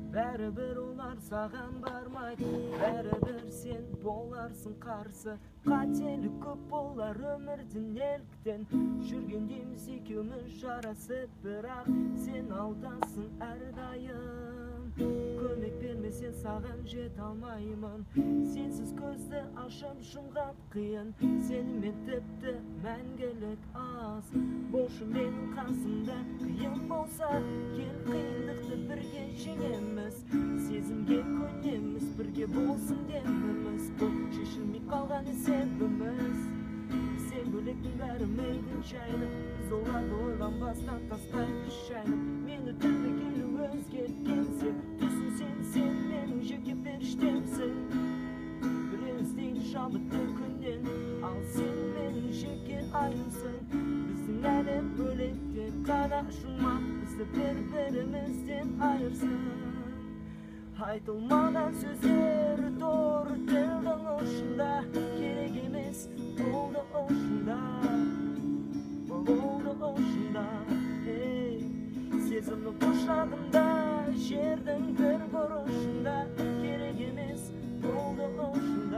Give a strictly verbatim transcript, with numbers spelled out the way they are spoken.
Бәрібір олар саған бармайды, бәрібір сен боларсың қарсы. Қателік көп болар өмірде неліктен, жүргендейміз екеуміз жарасып, бірақ сен алдасың әрдайым. Көмек бермесең саған жете алмаймын, сенсіз көзді ашып жұмғап қиын. Сенімен тіпті мәңгілік аз, болшы менің қасымда. Қиын болса кел, қиындықты бірге жеңеміз, сезімге көнеміз, бірге болсын деміміз. Бұл шешілмей қалған есебіміз, сен бөлектің бәрі мейлін жайнап, біз оларды ойланбастан тастаймыз шайнап. Мені түбі келу өзгерткен сен, түсін сен, сен менің жеке періштемсің. Біреуіз дейді шабытты күннен, ал сен менің жеке айымсың. Біздің әлем бөлек қана жұмақ, бізді бір-бірімізден айырсын. Айтылмаған сөздер торы тілдің ұшында, керек емес болды ұшында, болды ұшында. Сезімнің құшағында, жердің бір бұрышында, керек емес болды ұшында.